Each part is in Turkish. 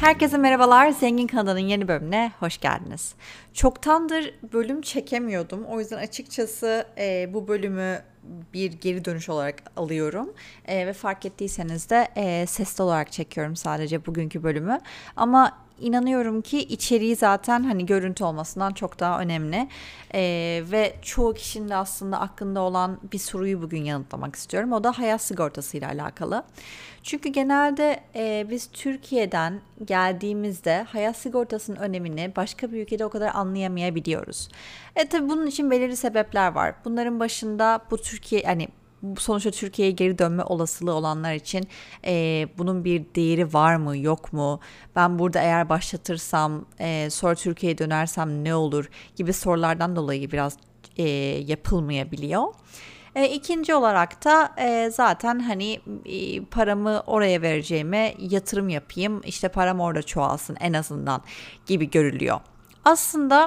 Herkese merhabalar, Zengin kanalının yeni bölümüne hoş geldiniz. Çoktandır bölüm çekemiyordum. O yüzden açıkçası bu bölümü bir geri dönüş olarak alıyorum. Ve fark ettiyseniz de sesli olarak çekiyorum sadece bugünkü bölümü. Ama inanıyorum ki içeriği zaten hani görüntü olmasından çok daha önemli. Ve çoğu kişinin de aslında aklında olan bir soruyu bugün yanıtlamak istiyorum. O da hayat sigortası ile alakalı. Çünkü genelde biz Türkiye'den geldiğimizde hayat sigortasının önemini başka bir ülkede o kadar anlayamayabiliyoruz. Tabii bunun için belirli sebepler var. Bunların başında bu Türkiye sonuçta Türkiye'ye geri dönme olasılığı olanlar için bunun bir değeri var mı yok mu? Ben burada eğer başlatırsam sonra Türkiye'ye dönersem ne olur gibi sorulardan dolayı biraz yapılmayabiliyor. İkinci olarak da zaten hani paramı oraya vereceğime yatırım yapayım, işte param orada çoğalsın en azından gibi görülüyor. Aslında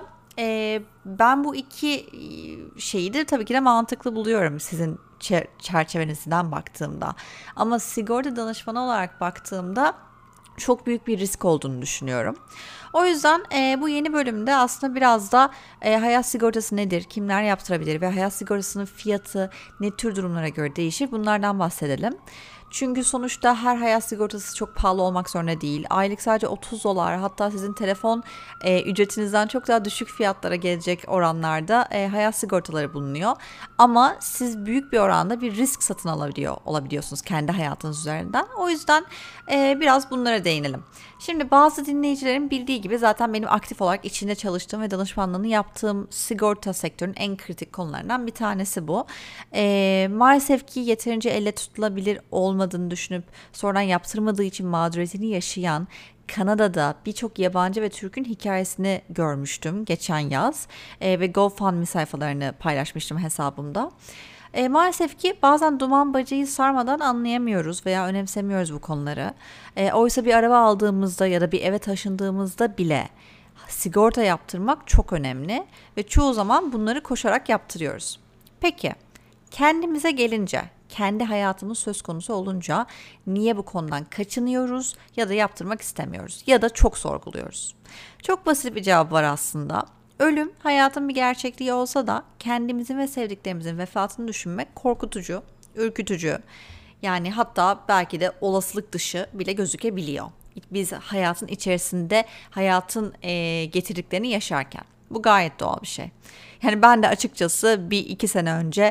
ben bu iki şeyi de tabii ki de mantıklı buluyorum sizin çerçevenizden baktığımda. Ama sigorta danışmanı olarak baktığımda çok büyük bir risk olduğunu düşünüyorum. O yüzden bu yeni bölümde aslında biraz da hayat sigortası nedir, kimler yaptırabilir ve hayat sigortasının fiyatı ne tür durumlara göre değişir, bunlardan bahsedelim. Çünkü sonuçta her hayat sigortası çok pahalı olmak zorunda değil. Aylık sadece $30, hatta sizin telefon ücretinizden çok daha düşük fiyatlara gelecek oranlarda hayat sigortaları bulunuyor. Ama siz büyük bir oranda bir risk satın olabiliyorsunuz kendi hayatınız üzerinden. O yüzden biraz bunlara değinelim. Şimdi bazı dinleyicilerin bildiği gibi zaten benim aktif olarak içinde çalıştığım ve danışmanlığını yaptığım sigorta sektörünün en kritik konularından bir tanesi bu. Maalesef ki yeterince elle tutulabilir olmadığını düşünüp sonradan yaptırmadığı için mağduriyetini yaşayan Kanada'da birçok yabancı ve Türk'ün hikayesini görmüştüm geçen yaz ve GoFundMe sayfalarını paylaşmıştım hesabımda. Maalesef ki bazen duman bacayı sarmadan anlayamıyoruz veya önemsemiyoruz bu konuları. Oysa bir araba aldığımızda ya da bir eve taşındığımızda bile sigorta yaptırmak çok önemli ve çoğu zaman bunları koşarak yaptırıyoruz. Peki, kendimize gelince, kendi hayatımız söz konusu olunca niye bu konudan kaçınıyoruz ya da yaptırmak istemiyoruz ya da çok sorguluyoruz? Çok basit bir cevap var aslında. Ölüm hayatın bir gerçekliği olsa da kendimizin ve sevdiklerimizin vefatını düşünmek korkutucu, ürkütücü. Yani hatta belki de olasılık dışı bile gözükebiliyor. Biz hayatın içerisinde hayatın getirdiklerini yaşarken. Bu gayet doğal bir şey. Yani ben de açıkçası 1-2 sene önce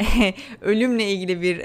ölümle ilgili bir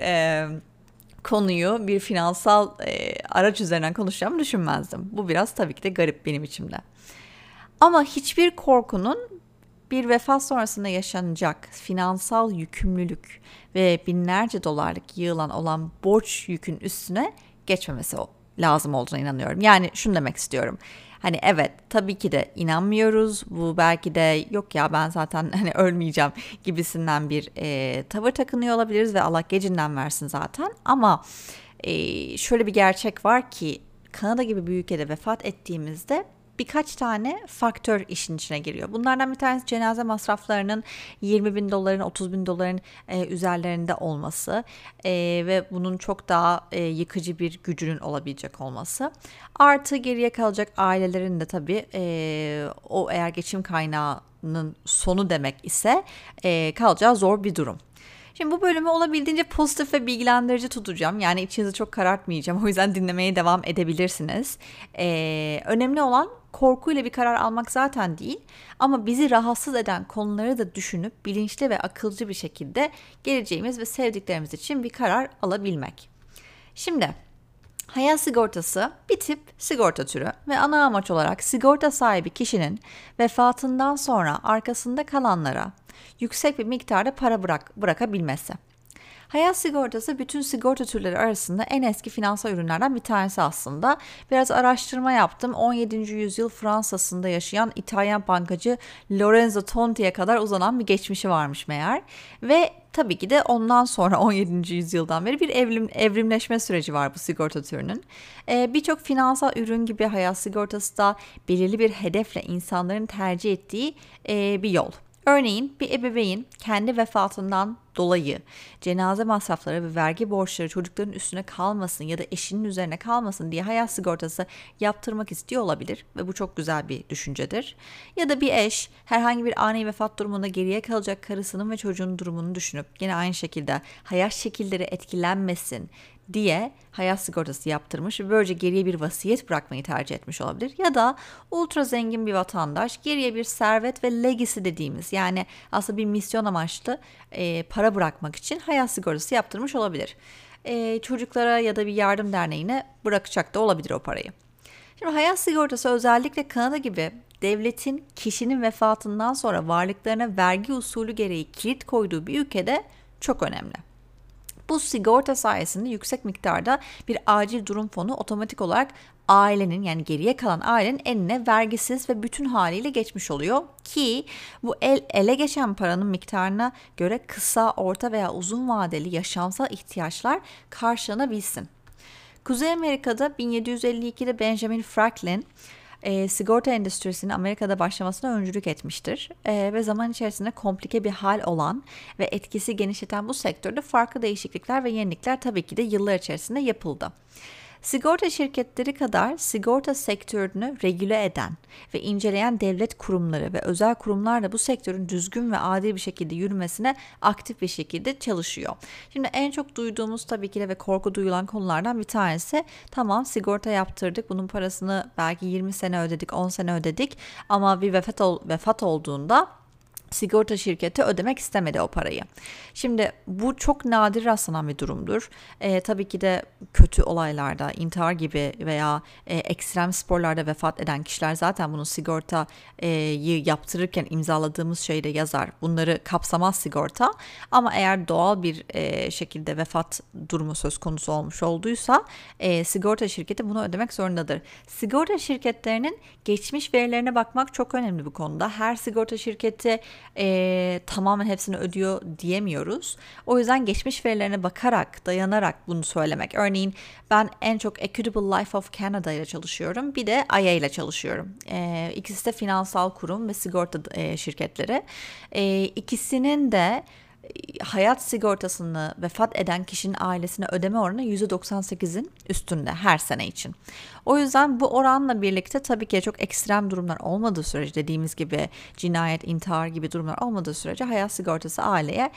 konuyu bir finansal araç üzerinden konuşacağımı düşünmezdim. Bu biraz tabii ki de garip benim içimde. Ama hiçbir korkunun bir vefat sonrasında yaşanacak finansal yükümlülük ve binlerce dolarlık yığılan olan borç yükün üstüne geçmemesi lazım olduğuna inanıyorum. Yani şunu demek istiyorum. Hani evet, tabii ki de inanmıyoruz. Bu belki de yok ya ben zaten hani ölmeyeceğim gibisinden bir tavır takınıyor olabiliriz ve Allah gecinden versin zaten. Ama şöyle bir gerçek var ki Kanada gibi bir ülkede vefat ettiğimizde birkaç tane faktör işin içine giriyor. Bunlardan bir tanesi cenaze masraflarının $20,000, $30,000 üzerlerinde olması ve bunun çok daha yıkıcı bir gücünün olabilecek olması. Artı geriye kalacak ailelerin de tabii o eğer geçim kaynağının sonu demek ise kalacağı zor bir durum. Şimdi bu bölümü olabildiğince pozitif ve bilgilendirici tutacağım. Yani içinizi çok karartmayacağım. O yüzden dinlemeye devam edebilirsiniz. Önemli olan korkuyla bir karar almak zaten değil. Ama bizi rahatsız eden konuları da düşünüp bilinçli ve akılcı bir şekilde geleceğimiz ve sevdiklerimiz için bir karar alabilmek. Şimdi hayat sigortası bir tip sigorta türü ve ana amaç olarak sigorta sahibi kişinin vefatından sonra arkasında kalanlara yüksek bir miktarda para bırakabilmesi. Hayat sigortası bütün sigorta türleri arasında en eski finansal ürünlerden bir tanesi aslında. Biraz araştırma yaptım. 17. yüzyıl Fransa'sında yaşayan İtalyan bankacı Lorenzo Tonti'ye kadar uzanan bir geçmişi varmış meğer. Ve tabii ki de ondan sonra 17. yüzyıldan beri bir evrimleşme süreci var bu sigorta türünün. Birçok finansal ürün gibi hayat sigortası da belirli bir hedefle insanların tercih ettiği bir yol. Örneğin bir ebeveyn kendi vefatından dolayı cenaze masrafları ve vergi borçları çocukların üstüne kalmasın ya da eşinin üzerine kalmasın diye hayat sigortası yaptırmak istiyor olabilir ve bu çok güzel bir düşüncedir. Ya da bir eş herhangi bir ani vefat durumunda geriye kalacak karısının ve çocuğunun durumunu düşünüp yine aynı şekilde hayat şekilleri etkilenmesin diye hayat sigortası yaptırmış ve böylece geriye bir vasiyet bırakmayı tercih etmiş olabilir. Ya da ultra zengin bir vatandaş geriye bir servet ve legacy dediğimiz, yani aslında bir misyon amaçlı para bırakmak için hayat sigortası yaptırmış olabilir. Çocuklara ya da bir yardım derneğine bırakacak da olabilir o parayı. Şimdi hayat sigortası özellikle Kanada gibi devletin kişinin vefatından sonra varlıklarına vergi usulü gereği kilit koyduğu bir ülkede çok önemli. Bu sigorta sayesinde yüksek miktarda bir acil durum fonu otomatik olarak ailenin, yani geriye kalan ailenin eline vergisiz ve bütün haliyle geçmiş oluyor ki bu ele geçen paranın miktarına göre kısa, orta veya uzun vadeli yaşamsal ihtiyaçlar karşılanabilsin. Kuzey Amerika'da 1752'de Benjamin Franklin sigorta endüstrisinin Amerika'da başlamasına öncülük etmiştir. Ve zaman içerisinde komplike bir hal olan ve etkisi genişleten bu sektörde farklı değişiklikler ve yenilikler tabii ki de yıllar içerisinde yapıldı. Sigorta şirketleri kadar sigorta sektörünü regüle eden ve inceleyen devlet kurumları ve özel kurumlar da bu sektörün düzgün ve adil bir şekilde yürümesine aktif bir şekilde çalışıyor. Şimdi en çok duyduğumuz tabii ki de ve korku duyulan konulardan bir tanesi, tamam sigorta yaptırdık, bunun parasını belki 20 sene ödedik, 10 sene ödedik ama bir vefat olduğunda sigorta şirketi ödemek istemedi o parayı. Şimdi bu çok nadir rastlanan bir durumdur. Tabii ki de kötü olaylarda, intihar gibi veya ekstrem sporlarda vefat eden kişiler zaten bunu sigortayı yaptırırken imzaladığımız şeyde yazar. Bunları kapsamaz sigorta. Ama eğer doğal bir şekilde vefat durumu söz konusu olmuş olduysa sigorta şirketi bunu ödemek zorundadır. Sigorta şirketlerinin geçmiş verilerine bakmak çok önemli bu konuda. Her sigorta şirketi tamamen hepsini ödüyor diyemiyoruz. O yüzden geçmiş verilerine bakarak, dayanarak bunu söylemek. Örneğin ben en çok Equitable Life of Canada ile çalışıyorum. Bir de IA ile çalışıyorum. İkisi de finansal kurum ve sigorta şirketleri. İkisinin de hayat sigortasını vefat eden kişinin ailesine ödeme oranı %98'in üstünde her sene için. O yüzden bu oranla birlikte tabii ki çok ekstrem durumlar olmadığı sürece, dediğimiz gibi cinayet, intihar gibi durumlar olmadığı sürece hayat sigortası aileye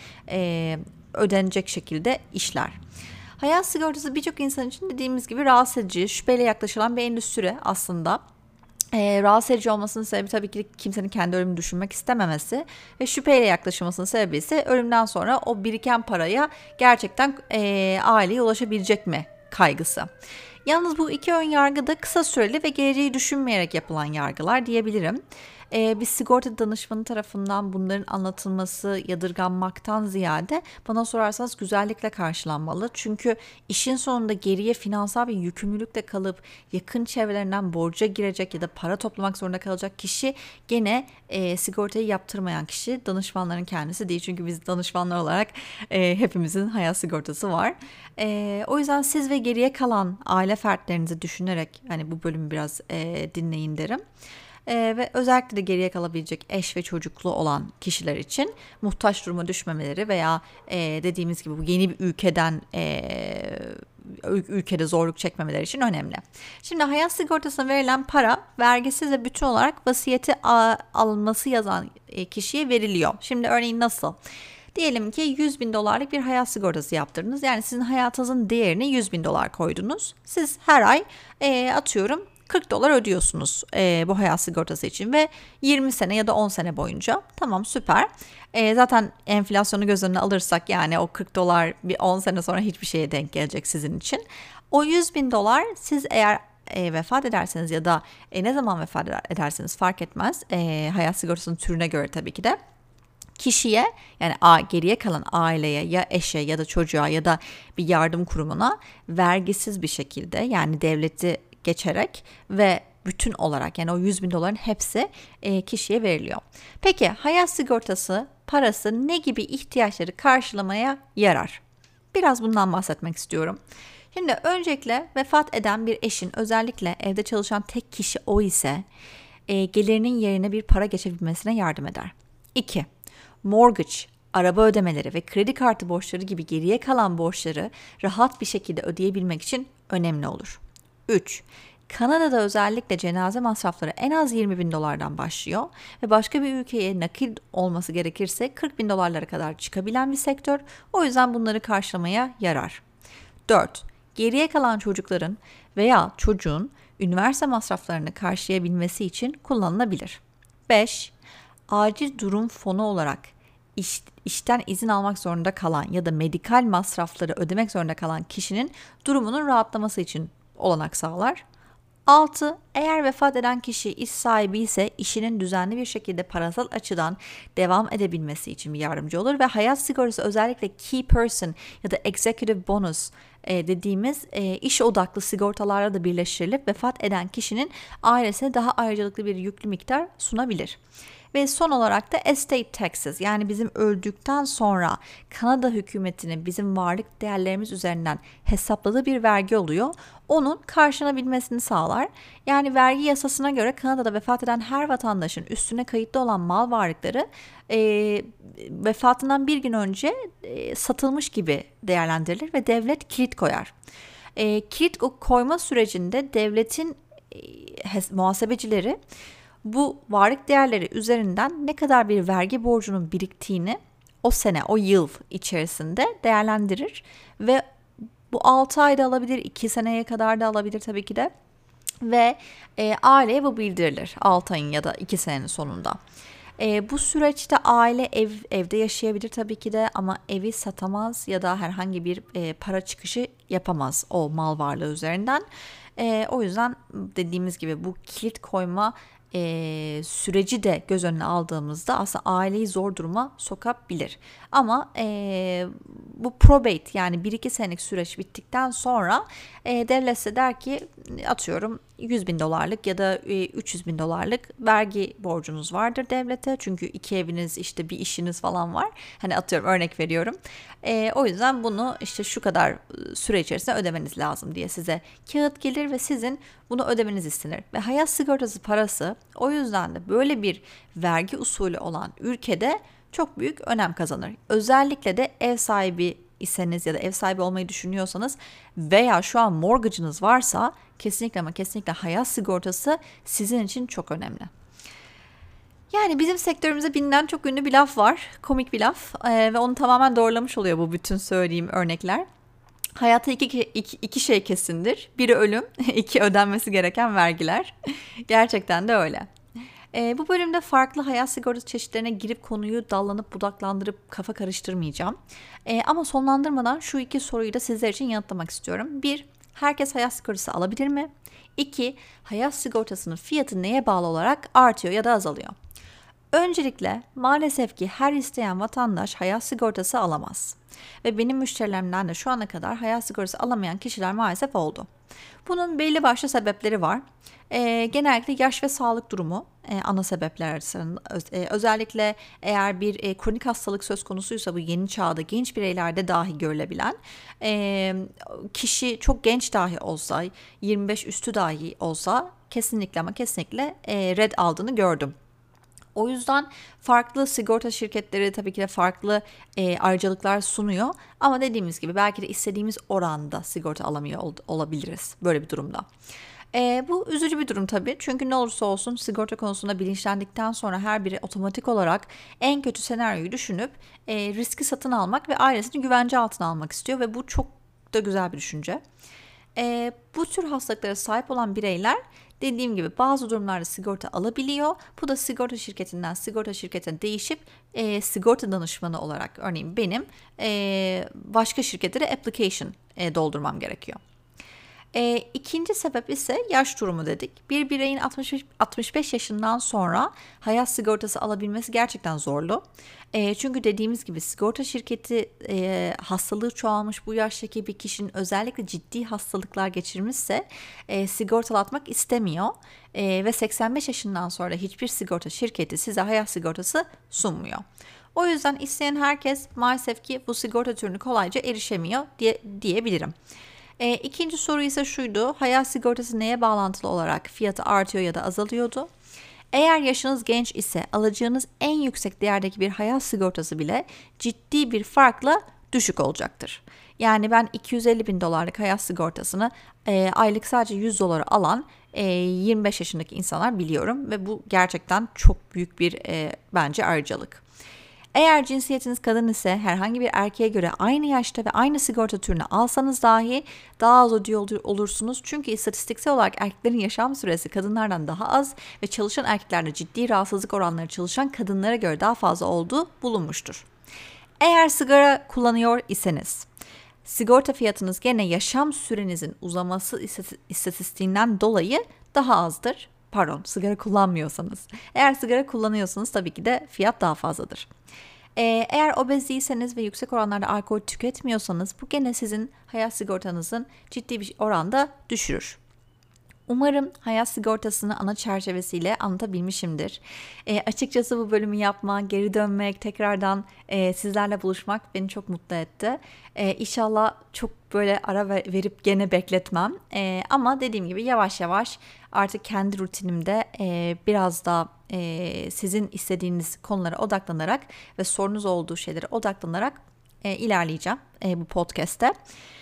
ödenecek şekilde işler. Hayat sigortası birçok insan için dediğimiz gibi rahatsız edici, şüpheyle yaklaşılan bir endüstri aslında. Rahatsız edici olmasının sebebi tabii ki kimsenin kendi ölümünü düşünmek istememesi ve şüpheyle yaklaşılmasının sebebi ise ölümden sonra o biriken paraya gerçekten aileye ulaşabilecek mi kaygısı. Yalnız bu iki ön yargı da kısa süreli ve geleceği düşünmeyerek yapılan yargılar diyebilirim. Bir sigorta danışmanı tarafından bunların anlatılması yadırganmaktan ziyade bana sorarsanız güzellikle karşılanmalı. Çünkü işin sonunda geriye finansal bir yükümlülükle kalıp yakın çevrelerinden borca girecek ya da para toplamak zorunda kalacak kişi gene sigortayı yaptırmayan kişi, danışmanların kendisi değil. Çünkü biz danışmanlar olarak hepimizin hayat sigortası var. O yüzden siz ve geriye kalan aile fertlerinizi düşünerek hani bu bölümü biraz dinleyin derim. Ve özellikle de geriye kalabilecek eş ve çocuklu olan kişiler için muhtaç duruma düşmemeleri veya dediğimiz gibi bu yeni bir ülkede zorluk çekmemeleri için önemli. Şimdi hayat sigortasına verilen para vergisiz ve bütün olarak vasiyeti alınması yazan kişiye veriliyor. Şimdi örneğin nasıl? Diyelim ki 100 bin dolarlık bir hayat sigortası yaptırdınız. Yani sizin hayatınızın değerini 100 bin dolar koydunuz. Siz her ay atıyorum 40 dolar ödüyorsunuz bu hayat sigortası için ve 20 sene ya da 10 sene boyunca. Tamam, süper. Zaten enflasyonu göz önüne alırsak yani o 40 dolar bir 10 sene sonra hiçbir şeye denk gelecek sizin için. O 100 bin dolar siz eğer vefat ederseniz ya da ne zaman vefat ederseniz fark etmez. Hayat sigortasının türüne göre tabii ki de. Kişiye, yani geriye kalan aileye ya eşe ya da çocuğa ya da bir yardım kurumuna vergisiz bir şekilde, yani devleti geçerek ve bütün olarak, yani o 100 bin doların hepsi kişiye veriliyor. Peki hayat sigortası parası ne gibi ihtiyaçları karşılamaya yarar? Biraz bundan bahsetmek istiyorum. Şimdi öncelikle vefat eden bir eşin, özellikle evde çalışan tek kişi o ise gelirinin yerine bir para geçebilmesine yardım eder. 2. Mortgage, araba ödemeleri ve kredi kartı borçları gibi geriye kalan borçları rahat bir şekilde ödeyebilmek için önemli olur. 3. Kanada'da özellikle cenaze masrafları en az 20 bin dolardan başlıyor ve başka bir ülkeye nakil olması gerekirse 40 bin dolarlara kadar çıkabilen bir sektör. O yüzden bunları karşılamaya yarar. 4. Geriye kalan çocukların veya çocuğun üniversite masraflarını karşılayabilmesi için kullanılabilir. 5. Acil durum fonu olarak işten izin almak zorunda kalan ya da medikal masrafları ödemek zorunda kalan kişinin durumunun rahatlaması için olanak sağlar. 6. Eğer vefat eden kişi iş sahibi ise işinin düzenli bir şekilde parasal açıdan devam edebilmesi için bir yardımcı olur ve hayat sigortası özellikle key person ya da executive bonus dediğimiz iş odaklı sigortalarla da birleştirilip vefat eden kişinin ailesine daha ayrıcalıklı bir yüklü miktar sunabilir. Ve son olarak da estate taxes, yani bizim öldükten sonra Kanada hükümetinin bizim varlık değerlerimiz üzerinden hesapladığı bir vergi oluyor. Onun karşılanabilmesini sağlar. Yani vergi yasasına göre Kanada'da vefat eden her vatandaşın üstüne kayıtlı olan mal varlıkları vefatından bir gün önce satılmış gibi değerlendirilir ve devlet kilit koyar. Kilit koyma sürecinde devletin muhasebecileri bu varlık değerleri üzerinden ne kadar bir vergi borcunun biriktiğini o sene, o yıl içerisinde değerlendirir ve bu 6 ayda alabilir, 2 seneye kadar da alabilir tabii ki de ve aileye bu bildirilir 6 ayın ya da 2 senenin sonunda. Bu süreçte aile evde yaşayabilir tabii ki de ama evi satamaz ya da herhangi bir para çıkışı yapamaz o mal varlığı üzerinden. O yüzden dediğimiz gibi bu kilit koyma süreci de göz önüne aldığımızda aslında aileyi zor duruma sokabilir. Ama bu probate, yani 1-2 senelik süreç bittikten sonra devlet size der ki atıyorum 100 bin dolarlık ya da 300 bin dolarlık vergi borcunuz vardır devlete. Çünkü 2 eviniz, işte bir işiniz falan var. Hani atıyorum, örnek veriyorum. O yüzden bunu işte şu kadar süre içerisinde ödemeniz lazım diye size kağıt gelir ve sizin bunu ödemeniz istenir. Ve hayat sigortası parası o yüzden de böyle bir vergi usulü olan ülkede çok büyük önem kazanır. Özellikle de ev sahibi iseniz ya da ev sahibi olmayı düşünüyorsanız veya şu an mortgage'ınız varsa kesinlikle ama kesinlikle hayat sigortası sizin için çok önemli. Yani bizim sektörümüzde bilinen çok ünlü bir laf var. Komik bir laf ve onu tamamen doğrulamış oluyor bu bütün söylediğim örnekler. Hayatta iki şey kesindir. Biri ölüm, iki ödenmesi gereken vergiler. Gerçekten de öyle. Bu bölümde farklı hayat sigortası çeşitlerine girip konuyu dallanıp budaklandırıp kafa karıştırmayacağım. Ama sonlandırmadan şu iki soruyu da sizler için yanıtlamak istiyorum. 1. Herkes hayat sigortası alabilir mi? 2. Hayat sigortasının fiyatı neye bağlı olarak artıyor ya da azalıyor? Öncelikle maalesef ki her isteyen vatandaş hayat sigortası alamaz. Ve benim müşterilerimden de şu ana kadar hayat sigortası alamayan kişiler maalesef oldu. Bunun belli başlı sebepleri var. Genellikle yaş ve sağlık durumu ana sebepler arasında. Özellikle eğer bir kronik hastalık söz konusuysa bu yeni çağda genç bireylerde dahi görülebilen, kişi çok genç dahi olsa, 25 üstü dahi olsa kesinlikle ama kesinlikle red aldığını gördüm. O yüzden farklı sigorta şirketleri tabii ki de farklı ayrıcalıklar sunuyor. Ama dediğimiz gibi belki de istediğimiz oranda sigorta alamıyor olabiliriz böyle bir durumda. Bu üzücü bir durum tabii. Çünkü ne olursa olsun sigorta konusunda bilinçlendikten sonra her biri otomatik olarak en kötü senaryoyu düşünüp riski satın almak ve ailesini güvence altına almak istiyor. Ve bu çok da güzel bir düşünce. Bu tür hastalıklara sahip olan bireyler dediğim gibi bazı durumlarda sigorta alabiliyor. Bu da sigorta şirketinden sigorta şirketine değişip sigorta danışmanı olarak, örneğin benim başka şirketlere application doldurmam gerekiyor. İkinci sebep ise yaş durumu dedik. Bir bireyin 65 yaşından sonra hayat sigortası alabilmesi gerçekten zorlu. Çünkü dediğimiz gibi sigorta şirketi hastalığı çoğalmış bu yaştaki bir kişinin özellikle ciddi hastalıklar geçirmişse sigortalatmak istemiyor. Ve 85 yaşından sonra hiçbir sigorta şirketi size hayat sigortası sunmuyor. O yüzden isteyen herkes maalesef ki bu sigorta türünü kolayca erişemiyor diyebilirim. İkinci soru ise şuydu: hayat sigortası neye bağlantılı olarak fiyatı artıyor ya da azalıyordu? Eğer yaşınız genç ise alacağınız en yüksek değerdeki bir hayat sigortası bile ciddi bir farkla düşük olacaktır. Yani ben 250 bin dolarlık hayat sigortasını aylık sadece 100 dolara alan 25 yaşındaki insanlar biliyorum ve bu gerçekten çok büyük bir bence ayrıcalık. Eğer cinsiyetiniz kadın ise herhangi bir erkeğe göre aynı yaşta ve aynı sigorta türünü alsanız dahi daha az ödüyor olursunuz. Çünkü istatistiksel olarak erkeklerin yaşam süresi kadınlardan daha az ve çalışan erkeklerde ciddi rahatsızlık oranları çalışan kadınlara göre daha fazla olduğu bulunmuştur. Eğer sigara kullanıyor iseniz, sigorta fiyatınız gene yaşam sürenizin uzaması istatistiğinden dolayı daha azdır. Pardon, sigara kullanmıyorsanız. Eğer sigara kullanıyorsanız tabii ki de fiyat daha fazladır. Eğer obez değilseniz ve yüksek oranlarda alkol tüketmiyorsanız bu gene sizin hayat sigortanızın ciddi bir oranda düşürür. Umarım hayat sigortasını ana çerçevesiyle anlatabilmişimdir. Açıkçası bu bölümü yapmak, geri dönmek, tekrardan sizlerle buluşmak beni çok mutlu etti. İnşallah çok böyle ara verip gene bekletmem. Ama dediğim gibi yavaş yavaş artık kendi rutinimde biraz da sizin istediğiniz konulara odaklanarak ve sorunuz olduğu şeylere odaklanarak ilerleyeceğim bu podcast'te.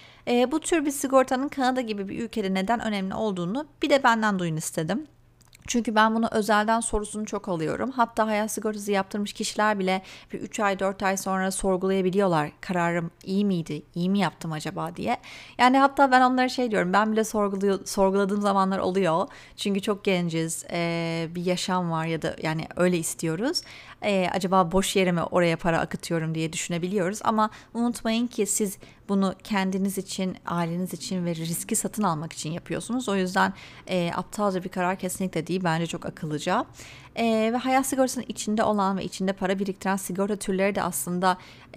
Bu tür bir sigortanın Kanada gibi bir ülkede neden önemli olduğunu bir de benden duyun istedim. Çünkü ben bunu özelden sorusunu çok alıyorum. Hatta hayat sigortası yaptırmış kişiler bile bir 3 ay 4 ay sonra sorgulayabiliyorlar. Kararım iyi miydi, iyi mi yaptım acaba diye. Yani hatta ben onlara şey diyorum, ben bile sorguladığım zamanlar oluyor. Çünkü çok genciz, bir yaşam var ya da yani öyle istiyoruz. Acaba boş yere mi oraya para akıtıyorum diye düşünebiliyoruz. Ama unutmayın ki siz bunu kendiniz için, aileniz için ve riski satın almak için yapıyorsunuz. O yüzden aptalca bir karar kesinlikle değil. Bence çok akıllıca. Ve hayat sigortasının içinde olan ve içinde para biriktiren sigorta türleri de aslında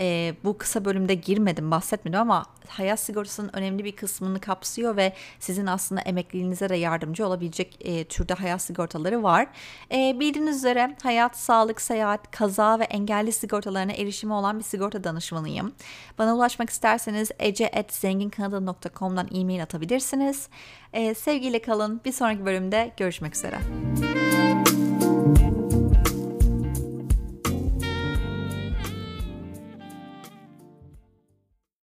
bu kısa bölümde girmedim, bahsetmedim ama hayat sigortasının önemli bir kısmını kapsıyor ve sizin aslında emekliliğinize de yardımcı olabilecek türde hayat sigortaları var. Bildiğiniz üzere hayat, sağlık, seyahat, kaza ve engelli sigortalarına erişimi olan bir sigorta danışmanıyım. Bana ulaşmak isterseniz ece@zenginkanada.com'dan e-mail atabilirsiniz. Sevgiyle kalın. Bir sonraki bölümde görüşmek üzere.